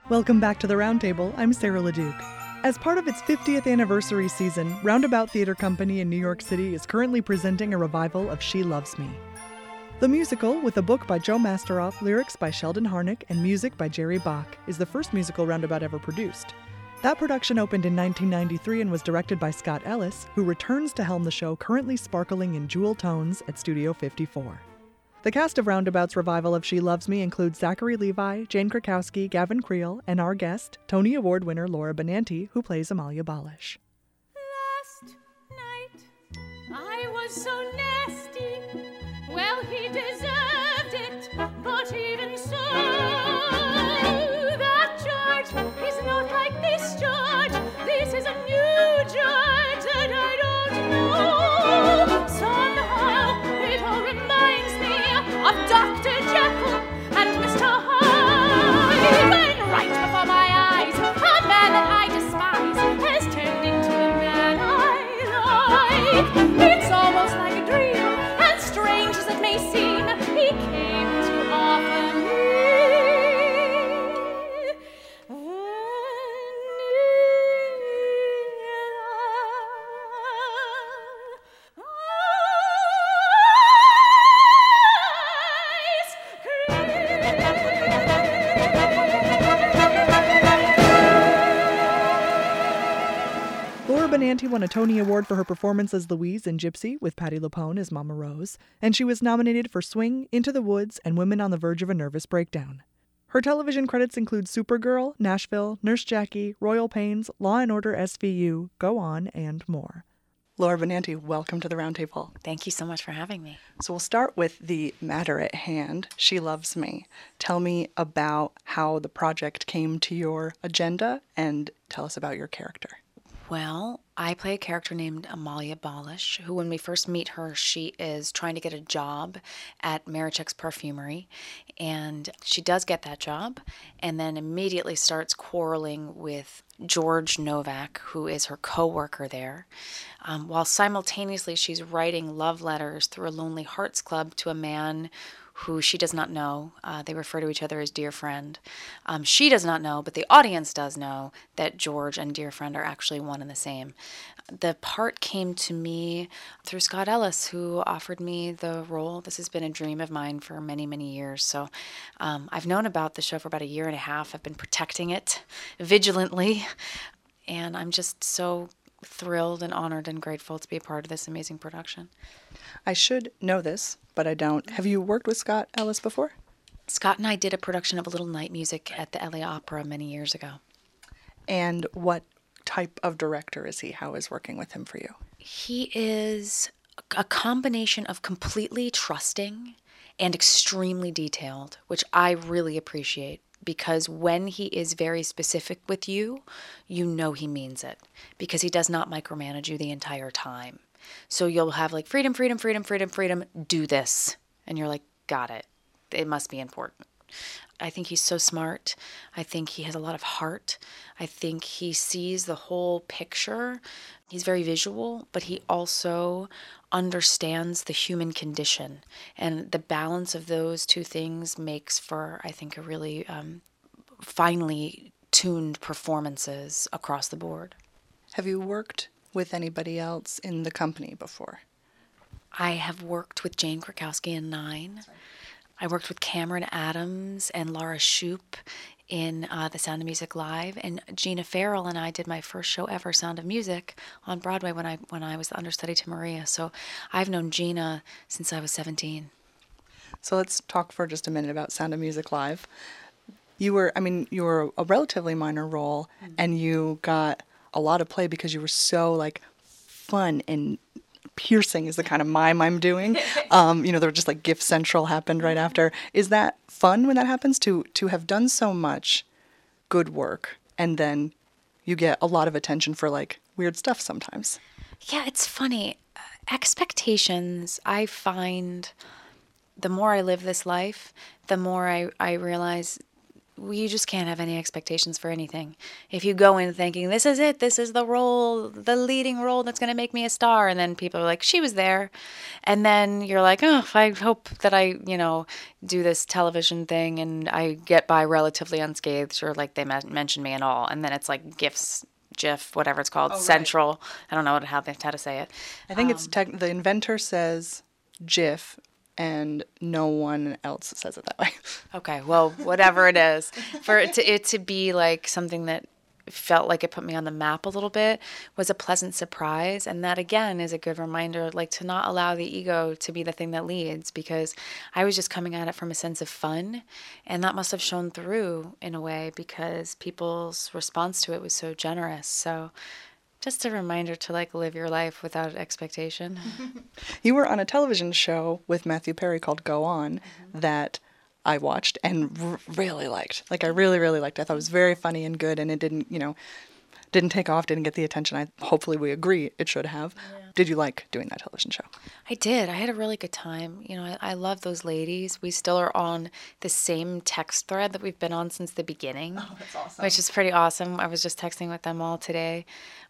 Welcome back to the Roundtable. I'm Sarah LeDuc. As part of its 50th anniversary season, Roundabout Theater Company in New York City is currently presenting a revival of She Loves Me. The musical, with a book by Joe Masteroff, lyrics by Sheldon Harnick, and music by Jerry Bach, is the first musical Roundabout ever produced. That production opened in 1993 and was directed by Scott Ellis, who returns to helm the show, currently sparkling in jewel tones at Studio 54. The cast of Roundabout's revival of She Loves Me includes Zachary Levi, Jane Krakowski, Gavin Creel, and our guest, Tony Award winner Laura Benanti, who plays Amalia Balish. Last night, I was so nasty. Well, he deserved it, but even so, that George, he's not like this George. This is a new George that I don't know. Somehow, it all reminds me of Dr. Jekyll and Mr. Hyde. When right before my eyes, a man that I despise has turned into the man I like. It's almost like a dream, and strange as it may seem, he came to offer me Laura Benanti won a Tony Award for her performance as Louise in Gypsy with Patti LuPone as Mama Rose, and she was nominated for Swing, Into the Woods, and Women on the Verge of a Nervous Breakdown. Her television credits include Supergirl, Nashville, Nurse Jackie, Royal Pains, Law & Order SVU, Go On, and more. Laura Benanti, welcome to the Roundtable. Thank you so much for having me. So we'll start with the matter at hand, She Loves Me. Tell me about how the project came to your agenda, and tell us about your character. Well, I play a character named Amalia Balish, who when we first meet her, she is trying to get a job at Marichek's Perfumery, and she does get that job, and then immediately starts quarreling with George Novak, who is her co-worker there, while simultaneously she's writing love letters through a Lonely Hearts Club to a man who she does not know. They refer to each other as dear friend. She does not know, but the audience does know that George and dear friend are actually one and the same. The part came to me through Scott Ellis, who offered me the role. This has been a dream of mine for many, many years. So I've known about the show for about a year and a half. I've been protecting it vigilantly, and I'm just so thrilled and honored and grateful to be a part of this amazing production. I should know this, but I don't. Have you worked with Scott Ellis before? Scott and I did a production of A Little Night Music at the LA Opera many years ago. And what type of director is he? How is working with him for you? He is a combination of completely trusting and extremely detailed, which I really appreciate. Because when he is very specific with you, you know he means it. Because he does not micromanage you the entire time. So you'll have like freedom, do this. And you're like, got it. It must be important. I think he's so smart. I think he has a lot of heart. I think he sees the whole picture. He's very visual, but he also understands the human condition. And the balance of those two things makes for, I think, a really finely tuned performances across the board. Have you worked with anybody else in the company before? I have worked with Jane Krakowski in Nine. I worked with Cameron Adams and Laura Shoup in The Sound of Music Live, and Gina Farrell and I did my first show ever, Sound of Music, on Broadway when I was the understudy to Maria. So I've known Gina since I was 17. So let's talk for just a minute about Sound of Music Live. You were a relatively minor role, and you got a lot of play because you were so like fun and piercing is the kind of mime I'm doing. There were just like Gift Central happened right after. Is that fun when that happens to have done so much good work and then you get a lot of attention for like weird stuff sometimes? Yeah, it's funny. Expectations, I find the more I live this life, the more I realize you just can't have any expectations for anything. If you go in thinking, this is it, this is the role, the leading role that's going to make me a star, and then people are like, she was there. And then you're like, oh, I hope that I, do this television thing and I get by relatively unscathed, or like they mention me and all. And then it's like GIF, whatever it's called, Central. Right. I don't know how to say it. I think it's the inventor says GIF, and no one else says it that way. Okay, well, whatever it is, for it to be like something that felt like it put me on the map a little bit was a pleasant surprise. And that, again, is a good reminder, like, to not allow the ego to be the thing that leads, because I was just coming at it from a sense of fun, and that must have shown through in a way because people's response to it was so generous. So just a reminder to, like, live your life without expectation. You were on a television show with Matthew Perry called Go On that I watched and really liked. Like, I really, really liked it. I thought it was very funny and good, and it didn't take off, didn't get the attention hopefully we agree it should have. Yeah. Did you like doing that television show? I did. I had a really good time. I love those ladies. We still are on the same text thread that we've been on since the beginning. Oh, that's awesome. Which is pretty awesome. I was just texting with them all today.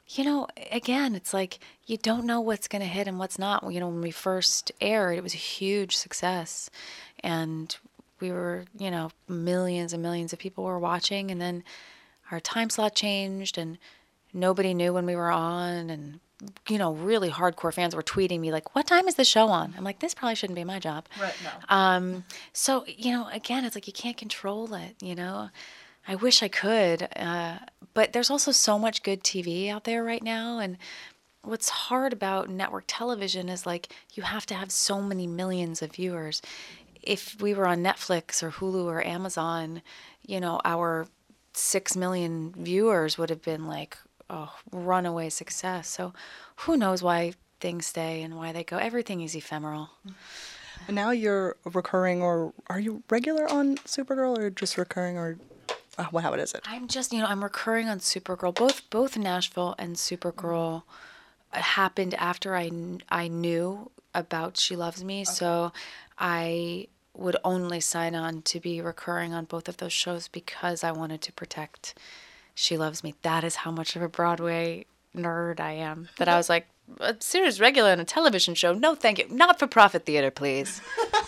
Again, it's like you don't know what's going to hit and what's not. When we first aired, it was a huge success. And we were, millions and millions of people were watching. And then our time slot changed and nobody knew when we were on. And, really hardcore fans were tweeting me like, what time is the show on? I'm like, this probably shouldn't be my job. Right, no. So, again, it's like you can't control it, I wish I could, but there's also so much good TV out there right now, and what's hard about network television is, like, you have to have so many millions of viewers. If we were on Netflix or Hulu or Amazon, our 6 million viewers would have been like a runaway success. So who knows why things stay and why they go. Everything is ephemeral. And now you're recurring, or are you regular on Supergirl, or just recurring, or how is it? I'm just, I'm recurring on Supergirl. Both Nashville and Supergirl happened after I knew about She Loves Me. Okay. So I would only sign on to be recurring on both of those shows because I wanted to protect She Loves Me. That is how much of a Broadway nerd I am. That I was like, a series regular on a television show? No, thank you. Not-for-profit theater, please.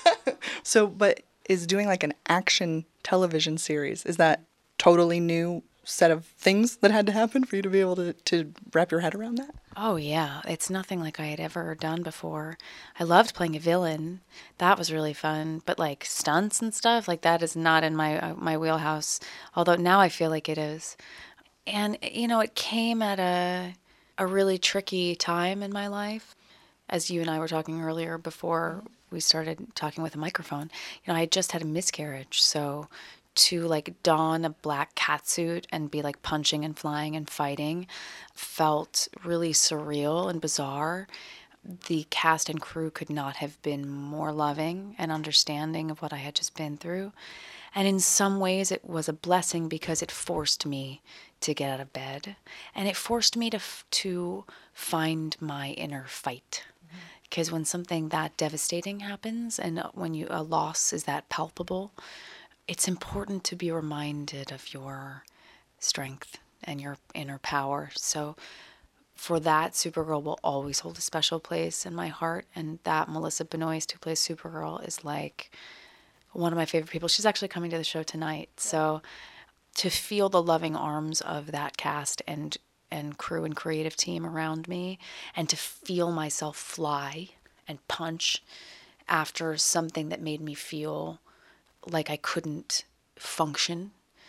So, but is doing like an action television series, is that totally new set of things that had to happen for you to be able to wrap your head around that? Oh, yeah. It's nothing like I had ever done before. I loved playing a villain. That was really fun. But, like, stunts and stuff, like, that is not in my wheelhouse, although now I feel like it is. And, it came at a really tricky time in my life. As you and I were talking earlier before we started talking with a microphone, I had just had a miscarriage, so to like don a black catsuit and be like punching and flying and fighting felt really surreal and bizarre. The cast and crew could not have been more loving and understanding of what I had just been through. And in some ways it was a blessing because it forced me to get out of bed, and it forced me to find my inner fight. Because when something that devastating happens and when a loss is that palpable, it's important to be reminded of your strength and your inner power. So for that, Supergirl will always hold a special place in my heart. And that Melissa Benoist, who plays Supergirl, is like one of my favorite people. She's actually coming to the show tonight. So to feel the loving arms of that cast and crew and creative team around me, and to feel myself fly and punch after something that made me feel like I couldn't function,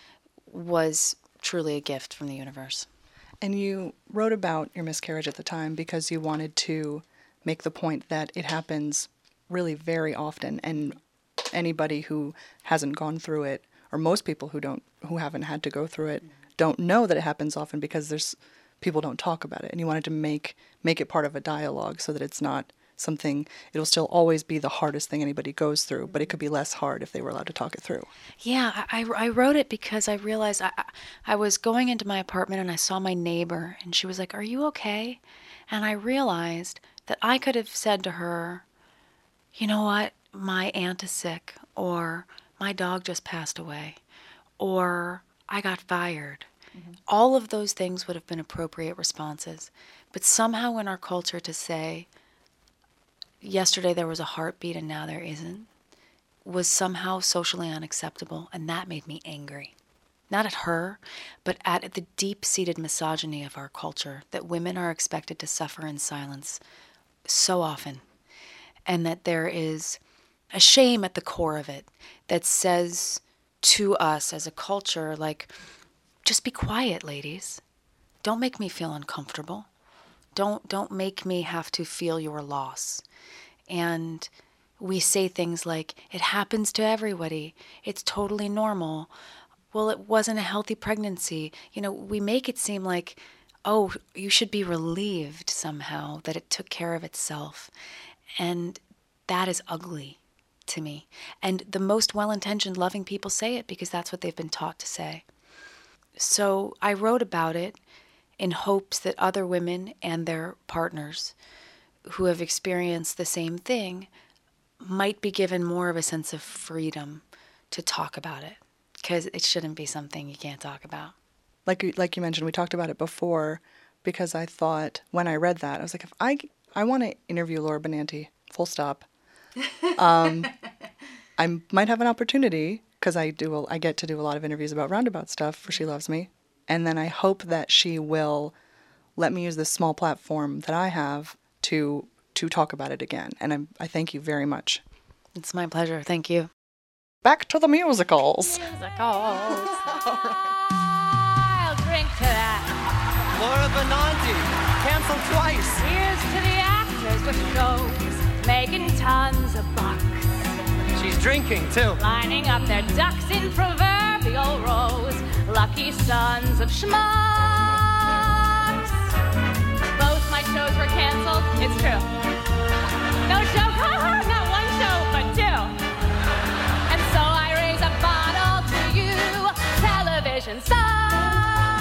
was truly a gift from the universe. And you wrote about your miscarriage at the time because you wanted to make the point that it happens really very often, and anybody who hasn't gone through it, or most people who haven't had to go through it, don't know that it happens often because people don't talk about it. And you wanted to make it part of a dialogue so that it's not something, it'll still always be the hardest thing anybody goes through, but it could be less hard if they were allowed to talk it through. Yeah, I wrote it because I realized I was going into my apartment and I saw my neighbor and she was like, "Are you okay?" And I realized that I could have said to her, "You know what? My aunt is sick," or "My dog just passed away," or I got fired. All of those things would have been appropriate responses. But somehow in our culture to say, yesterday there was a heartbeat and now there isn't, was somehow socially unacceptable, and that made me angry. Not at her, but at the deep-seated misogyny of our culture, that women are expected to suffer in silence so often, and that there is a shame at the core of it that says to us as a culture, like, just be quiet, ladies. Don't make me feel uncomfortable. Don't make me have to feel your loss. And we say things like, it happens to everybody. It's totally normal. Well, it wasn't a healthy pregnancy. We make it seem like, oh, you should be relieved somehow that it took care of itself. And that is ugly to me. And the most well-intentioned, loving people say it because that's what they've been taught to say. So I wrote about it in hopes that other women and their partners who have experienced the same thing might be given more of a sense of freedom to talk about it. Because it shouldn't be something you can't talk about. Like you mentioned, we talked about it before, because I thought when I read that, I was like, if I want to interview Laura Benanti, full stop. I might have an opportunity, because I get to do a lot of interviews about Roundabout stuff for She Loves Me, and then I hope that she will let me use this small platform that I have to talk about it again. And I thank you very much. It's my pleasure. Thank you. Back to the musicals. I'll drink to that. Laura Benanti, canceled twice. Here's to the actors with shows, making tons of bucks, She's drinking too. lining up their ducks in proverbial rows, lucky sons of schmucks. Both my shows were canceled, it's true. No joke, not one show, but two. And so I raise a bottle to you, television star.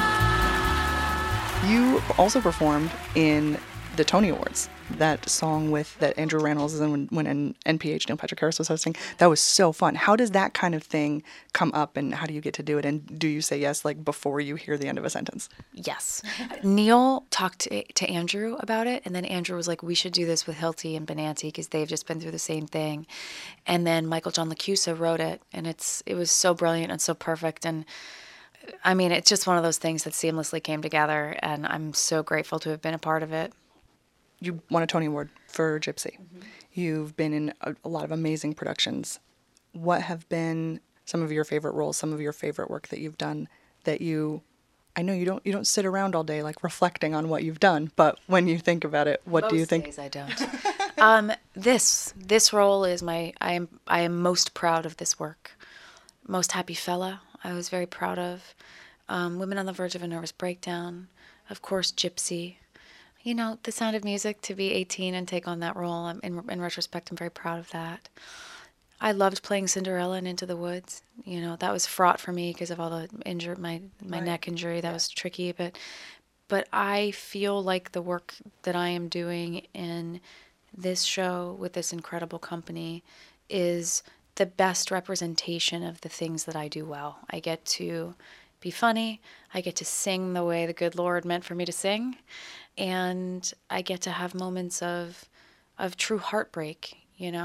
You also performed in the Tony Awards. That song that Andrew Rannells is in when NPH, Neil Patrick Harris, was hosting. That was so fun. How does that kind of thing come up, and how do you get to do it? And do you say yes, like, before you hear the end of a sentence? Yes. Neil talked to Andrew about it, and then Andrew was like, we should do this with Hilty and Benanti because they've just been through the same thing. And then Michael John LaChiusa wrote it, and it was so brilliant and so perfect. And I mean, it's just one of those things that seamlessly came together, and I'm so grateful to have been a part of it. You won a Tony Award for Gypsy. Mm-hmm. You've been in a lot of amazing productions. What have been some of your favorite roles, some of your favorite work that you've done that I know you don't sit around all day like reflecting on what you've done, but when you think about it, what do you think? Most days I don't. This role is I am most proud of this work. Most Happy Fella, I was very proud of. Women on the Verge of a Nervous Breakdown. Of course, Gypsy. The Sound of Music, to be 18 and take on that role. In retrospect, I'm very proud of that. I loved playing Cinderella in Into the Woods. That was fraught for me because of all the my right. neck injury. That was tricky, but I feel like the work that I am doing in this show with this incredible company is the best representation of the things that I do well. I get to be funny. I get to sing the way the good Lord meant for me to sing. And I get to have moments of true heartbreak,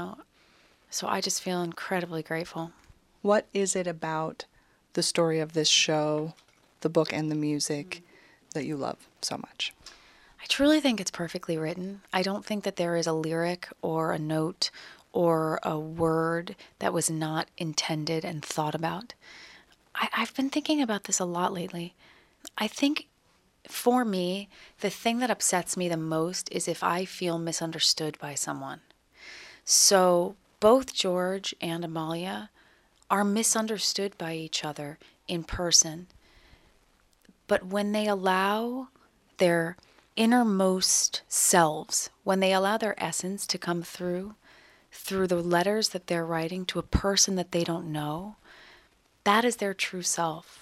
So I just feel incredibly grateful. What is it about the story of this show, the book and the music, that you love so much? I truly think it's perfectly written. I don't think that there is a lyric or a note or a word that was not intended and thought about. I've been thinking about this a lot lately. I think for me, the thing that upsets me the most is if I feel misunderstood by someone. So both George and Amalia are misunderstood by each other in person. But when they allow their innermost selves, when they allow their essence to come through the letters that they're writing to a person that they don't know, that is their true self.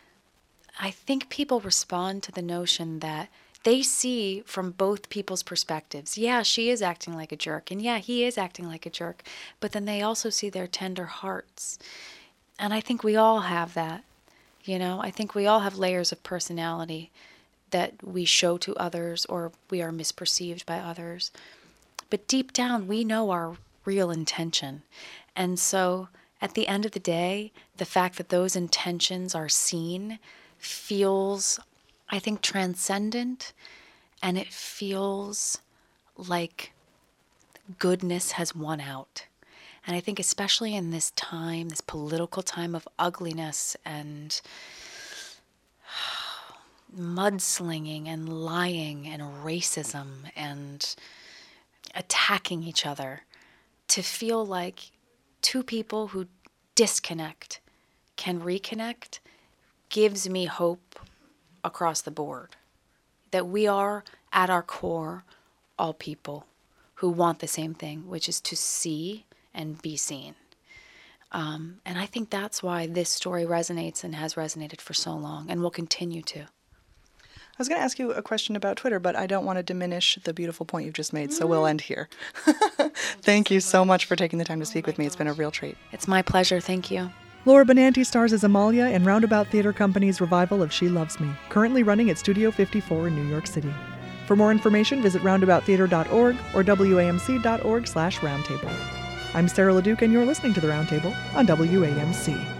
I think people respond to the notion that they see from both people's perspectives. Yeah, she is acting like a jerk, and yeah, he is acting like a jerk, but then they also see their tender hearts. And I think we all have that. I think we all have layers of personality that we show to others or we are misperceived by others. But deep down, we know our real intention. And so at the end of the day, the fact that those intentions are seen feels, I think, transcendent, and it feels like goodness has won out. And I think especially in this time, this political time of ugliness and mudslinging and lying and racism and attacking each other, to feel like two people who disconnect can reconnect gives me hope across the board. That we are, at our core, all people who want the same thing, which is to see and be seen. And I think that's why this story resonates and has resonated for so long and will continue to. I was going to ask you a question about Twitter, but I don't want to diminish the beautiful point you've just made, so we'll end here. Thank you so much for taking the time to speak with me. It's been a real treat. It's my pleasure. Thank you. Laura Benanti stars as Amalia in Roundabout Theater Company's revival of She Loves Me, currently running at Studio 54 in New York City. For more information, visit roundabouttheater.org or wamc.org/roundtable. I'm Sarah LeDuc, and you're listening to The Roundtable on WAMC.